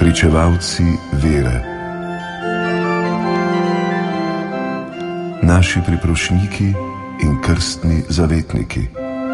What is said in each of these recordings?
pričevalci vere, naši priprošniki in krstni zavetniki.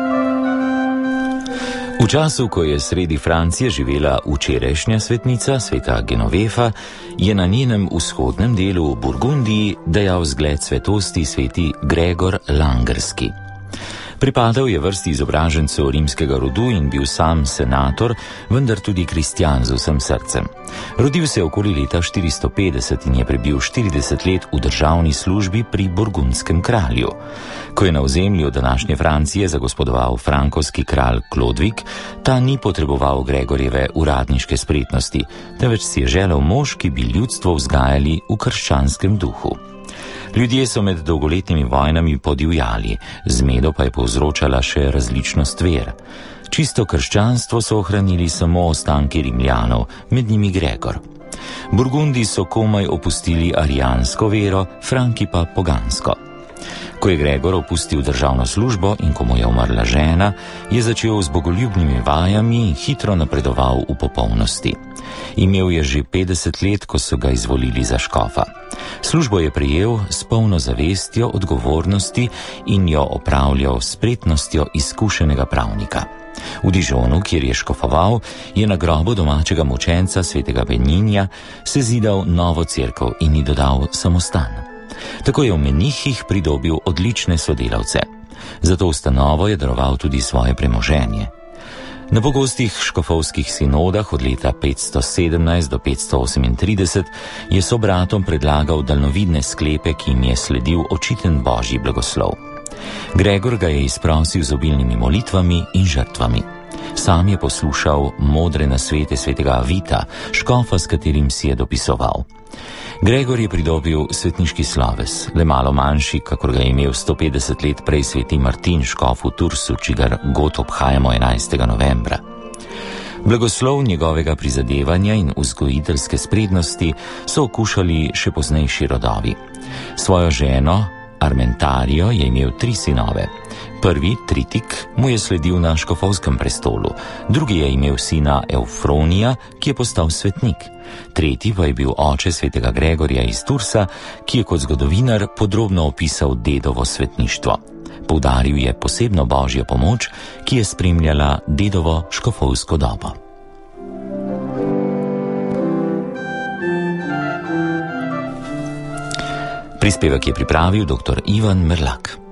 V času, ko je sredi Francije živela včerajšnja svetnica, sveta Genovefa, je na njenem vzhodnem delu v Burgundiji dajal zgled svetosti sveti Gregor Langerski. Pripadal je vrsti izobražencev rimskega rodu in bil sam senator, vendar tudi kristjan z vsem srcem. Rodil se je okoli leta 450 in je prebil 40 let v državni službi pri burgundskem kralju. Ko je na ozemlju današnje Francije zagospodoval frankovski kralj Klodvik, ta ni potreboval Gregorjeve uradniške spretnosti, temveč si je želel mož, ki bi ljudstvo vzgajali v krščanskem duhu. Ljudje so med dolgoletnimi vojnami podivjali, zmedo pa je povzročala še različnost ver. Čisto krščanstvo so ohranili samo ostanki Rimljanov, med njimi Gregor. Burgundi so komaj opustili arijansko vero, Franki pa pogansko. Ko je Gregor opustil državno službo in ko mu je umrla žena, je začel z bogoljubnimi vajami in hitro napredoval v popolnosti. Imel je že 50 let, ko so ga izvolili za škofa. Službo je prejel s polno zavestjo odgovornosti in jo opravljal s spretnostjo izkušenega pravnika. V Dižonu, kjer je škofoval, je na grobu domačega mučenca svetega Beninja sezidal novo cerkev in ji dodal samostan. Tako je v menihih pridobil odlične sodelavce. Zato ustanovo je daroval tudi svoje premoženje. Na pogostih škofovskih sinodah od leta 517 do 538 je sobratom predlagal daljnovidne sklepe, ki jim je sledil očiten božji blagoslov. Gregor ga je izprosil z obilnimi molitvami in žrtvami. Sam je poslušal modre nasvete svetega Avita, škofa, s katerim si je dopisoval. Gregor je pridobil svetniški sloves, le malo manjši, kakor ga je imel 150 let prej sveti Martin, škof v Tursu, čigar god obhajamo 11. novembra. Blagoslov njegovega prizadevanja in vzgojiteljske spretnosti so okušali še poznejši rodovi. Svojo ženo, Armentarijo, je imel 3 sinove. Prvi, Tritik, mu je sledil na škofovskem prestolu, drugi je imel sina Eufronija, ki je postal svetnik. Tretji pa je bil oče svetega Gregorja iz Tursa, ki je kot zgodovinar podrobno opisal dedovo svetništvo. Poudaril je posebno božjo pomoč, ki je spremljala dedovo škofovsko dobo. Prispevek je pripravil dr. Ivan Merlak.